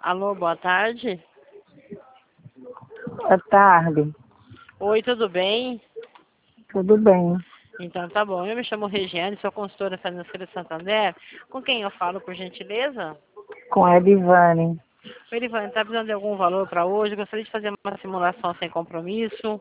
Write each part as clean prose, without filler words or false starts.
Alô, boa tarde. Boa tarde. Oi, tudo bem? Tudo bem? Então tá bom. Eu me chamo Regiane, sou consultora financeira de Santander. Com quem eu falo, por gentileza? Com a Edivane. Oi, Ivan, tá precisando de algum valor para hoje? Gostaria de fazer uma simulação sem compromisso.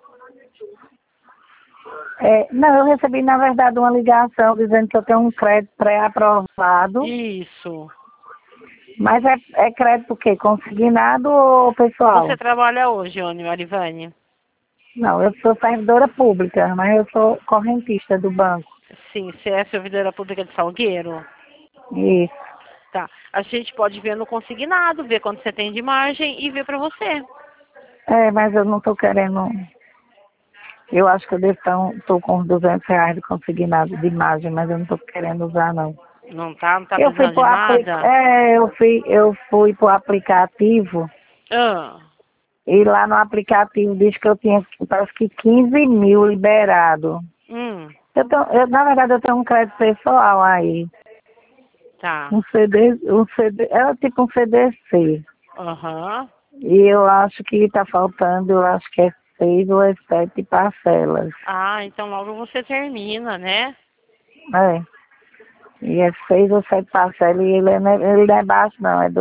Não, eu recebi, na verdade, uma ligação dizendo que eu tenho um crédito pré-aprovado. Isso. Mas é crédito o quê? Consignado ou pessoal? Você trabalha hoje, Marivane? Não, eu sou servidora pública, mas eu sou correntista do banco. Sim, você é servidora pública de Salgueiro? Isso. Tá. A gente pode ver no consignado, ver quanto você tem de margem e ver para você. Mas eu não estou querendo... Eu acho que eu estou com uns R$ 200 de consignado de margem, mas eu não estou querendo usar, não. Não tá Eu fui precisando de pro nada? eu fui pro aplicativo Ah, e lá no aplicativo diz que eu tinha, parece que 15 mil liberado. hum, Na verdade, eu tenho um crédito pessoal aí. tá. Um CD, é tipo um CDC. Aham. E eu acho que está faltando, eu acho que é 6 ou é 7 parcelas. Ah, então logo você termina, né? É. E é 6 ou 7 parcelas e ele não é baixo não, é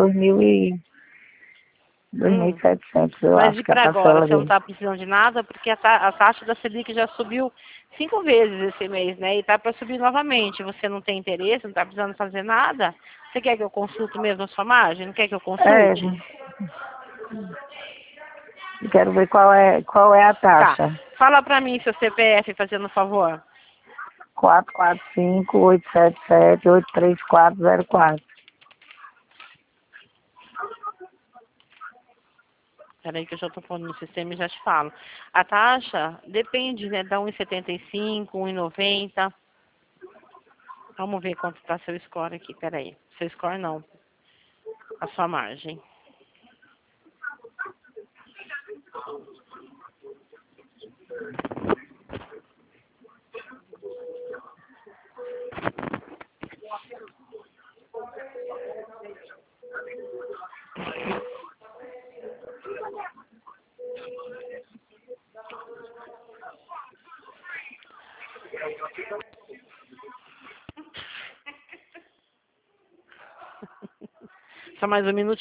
2.700, eu Mas acho e que é a para agora? parcela Você não dele. está precisando de nada? Porque a taxa da Selic já subiu 5 vezes esse mês, né? E tá para subir novamente. Você não tem interesse, não está precisando fazer nada? Você quer que eu consulte mesmo a sua margem? Não quer que eu É, consulte? quero ver qual é a Tá. taxa. Fala para mim seu CPF, fazendo um favor. 445-877-83404. Peraí que eu já estou pondo no sistema e já te falo. A taxa depende, né? Da 1,75, 1,90. Vamos ver quanto está seu score aqui. Peraí. Seu score não. A sua margem. Só mais um minuto.